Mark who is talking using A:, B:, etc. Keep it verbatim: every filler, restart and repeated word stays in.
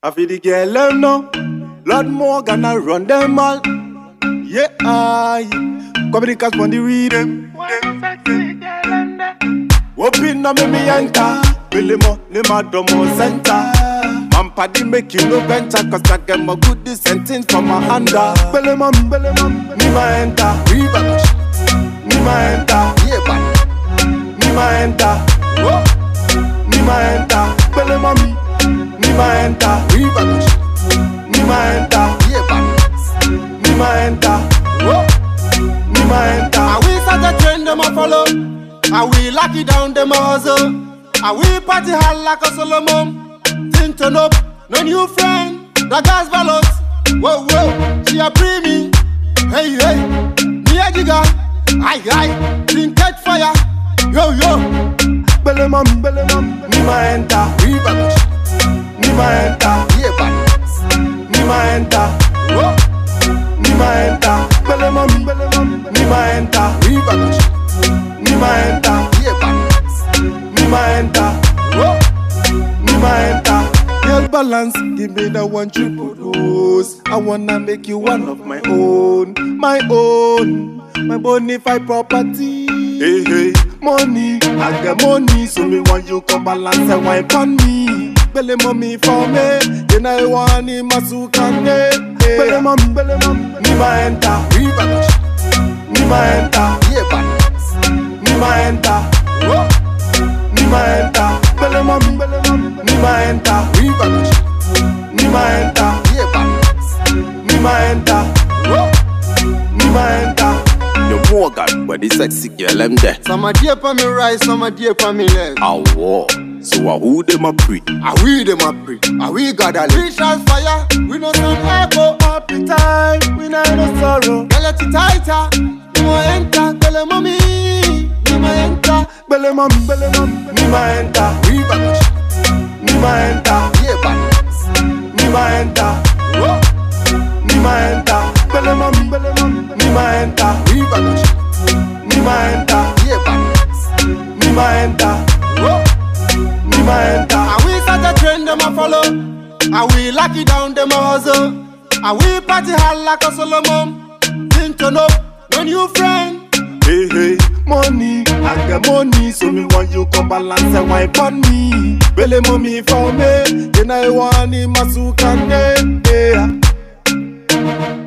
A: I feel the girl them now. Lord Morgan I run them all. Yeah, I come the cast on the rhythm. Open up me enter. Billy mo ni madomo center. Man paddy make you no venture, cause I get my good sentence from my under. Billy mom, Billy mom, me ma enter. River me ma enter. Yeah, but me ma enter. Oh, me ma enter. Billy mommy, me ma enter. River me ma enter. Yeah, but me ma enter. Oh, me ma enter. I we start a trend, them a follow. I we lock it down, them a hustle. I we party hard like a Solomon. Think turn up, no new friend. The gas balance. Whoa, whoa, she a pre-me. Hey, hey, me a giga. Aye, aye, think catch fire. Yo, yo. Belly mom, belly mom. Me ma enter. River me ma enter. Yeah, but me ma enter. Whoa, me ma enter. Belly mom, belly mom. Me ma enter. River me ma enter. Yeah, but me ma enter. Whoa, me ma enter. Girl balance, give me the one triple dose. I wanna make you one of my own, my own, my bonafide property. Hey, hey, money, I get money, so me want you come balance and wine on me. Belly mommy for me, then I want him a sukane. Belly mom, belly mom, me ma enter. River me ma enter. Yeah, but me ma enter. Whoa, me ma enter. Belly mom, belly mom, me ma enter. River me ma enter. Yeah, but me ma enter. Whoa, me ma enter.
B: The Morgan, but the sexy girl them there.
C: Some a dear for me right, some a dear for me left.
B: I war. So I who them a pre?
C: I we them a pre. I we got a
A: Three shots fire, we no sound echo. Happy time, we no no sorrow.
C: Girl it tighter, you mo enter. Belly mommy, you mo enter.
A: Belly mom, belly mom, me ma enter.
C: River
A: me ma enter.
C: Yeah, but
A: me ma enter.
C: whoa,
A: me ma enter. Belly mom, belly mom, me ma enter.
C: River
A: me ma enter.
C: yeah, but
A: me ma enter.
C: whoa,
A: me ma enter.
C: and we start a trend, them a follow. And we lock it down, them a hustle. And we party hard like a Solomon. Think turn up, no new friend.
A: Hey, hey, money, I get money, so me want you come balance and wine on me. Belly mommy for me, then I want him a sukane. Yeah.